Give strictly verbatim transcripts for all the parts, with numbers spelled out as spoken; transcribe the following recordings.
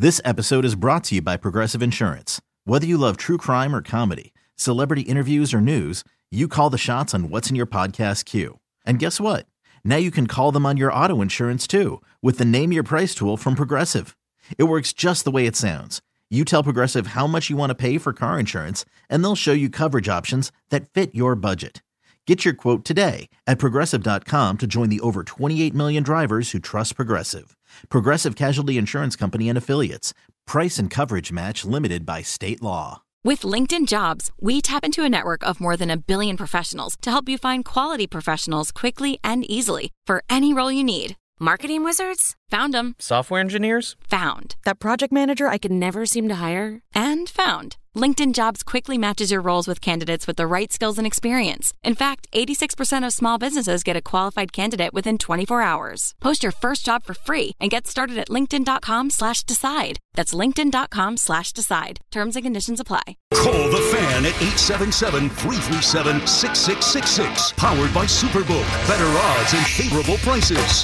This episode is brought to you by Progressive Insurance. Whether you love true crime or comedy, celebrity interviews or news, you call the shots on what's in your podcast queue. And guess what? Now you can call them on your auto insurance too with the Name Your Price tool from Progressive. It works just the way it sounds. You tell Progressive how much you want to pay for car insurance, and they'll show you coverage options that fit your budget. Get your quote today at Progressive dot com to join the over twenty-eight million drivers who trust Progressive. Progressive Casualty Insurance Company and Affiliates. Price and coverage match limited by state law. With LinkedIn Jobs, we tap into a network of more than a billion professionals to help you find quality professionals quickly and easily for any role you need. Marketing wizards? Found them. Software engineers? Found. That project manager I could never seem to hire? And found. LinkedIn Jobs quickly matches your roles with candidates with the right skills and experience. In fact, eighty-six percent of small businesses get a qualified candidate within twenty-four hours. Post your first job for free and get started at linkedin.com slash decide. That's linkedin.com slash decide. Terms and conditions apply. Call the Fan at eight seven seven, three three seven, six six six six. Powered by Superbook. Better odds and favorable prices.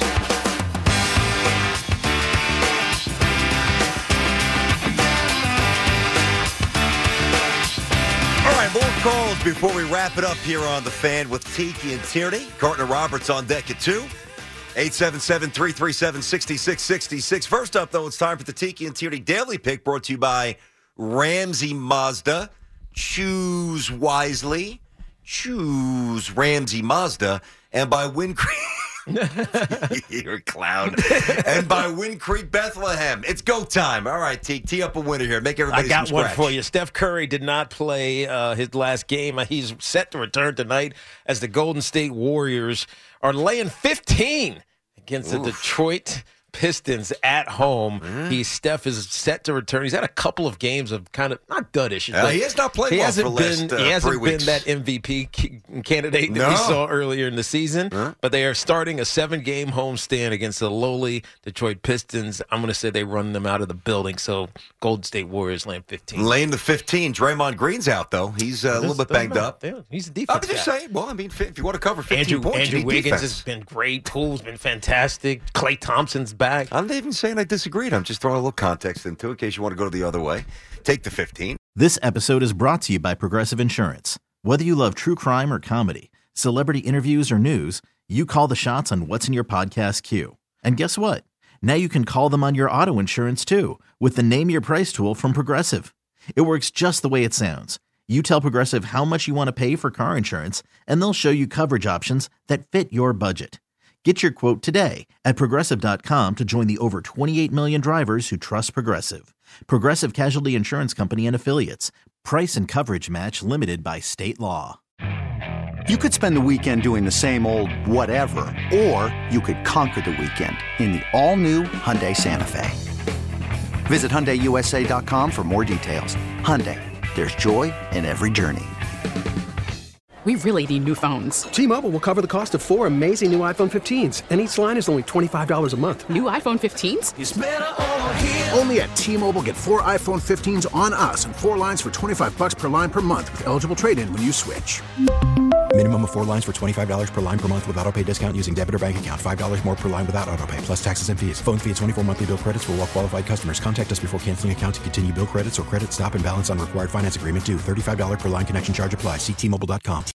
More calls before we wrap it up here on The Fan with Tiki and Tierney. Carton Roberts on deck at two. eight seven seven, three three seven, six six six six. First up, though, it's time for the Tiki and Tierney Daily Pick, brought to you by Ramsey Mazda. Choose wisely. Choose Ramsey Mazda. And by Wind Creek. You're a clown. And by Wind Creek Bethlehem. It's go time. All right, T. Tee up a winner here. Make everybody I got some one scratch. for you. Steph Curry did not play uh, his last game. He's set to return tonight as the Golden State Warriors are laying fifteen against Oof. the Detroit Pistons at home. Mm. He Steph is set to return. He's had a couple of games of kind of not dud issues. Uh, he has not played he well hasn't for been, last, uh, He hasn't three been weeks. that M V P candidate that no. we saw earlier in the season. Huh? But they are starting a seven-game homestand against the lowly Detroit Pistons. I'm going to say they run them out of the building. So Golden State Warriors laying fifteen. Laying the fifteen. Draymond Green's out, though. He's uh, a little bit banged up. Yeah, he's a defense I'm just guy. saying, well, I mean, if you want to cover fifteen Andrew, points, Andrew you need Wiggins defense. has been great. Poole's been fantastic. Klay Thompson's back. I'm not even saying I disagreed. I'm just throwing a little context into it in case you want to go the other way. Take the fifteen. This episode is brought to you by Progressive Insurance. Whether you love true crime or comedy, celebrity interviews or news, you call the shots on what's in your podcast queue. And guess what? Now you can call them on your auto insurance too with the Name Your Price tool from Progressive. It works just the way it sounds. You tell Progressive how much you want to pay for car insurance, and they'll show you coverage options that fit your budget. Get your quote today at Progressive dot com to join the over twenty-eight million drivers who trust Progressive. Progressive Casualty Insurance Company and Affiliates. Price and coverage match limited by state law. You could spend the weekend doing the same old whatever, or you could conquer the weekend in the all-new Hyundai Santa Fe. Visit Hyundai U S A dot com for more details. Hyundai, there's joy in every journey. We really need new phones. T-Mobile will cover the cost of four amazing new iPhone fifteens, and each line is only twenty-five dollars a month. New iPhone fifteens? It's better over here. Only at T-Mobile, get four iPhone fifteens on us and four lines for twenty-five bucks per line per month with eligible trade-in when you switch. Minimum of four lines for twenty-five dollars per line per month with autopay discount using debit or bank account. five dollars more per line without autopay, plus taxes and fees. Phone fee at twenty-four monthly bill credits for well-qualified customers. Contact us before canceling account to continue bill credits or credit stop and balance on required finance agreement due. thirty-five dollars per line connection charge applies. See T Mobile dot com.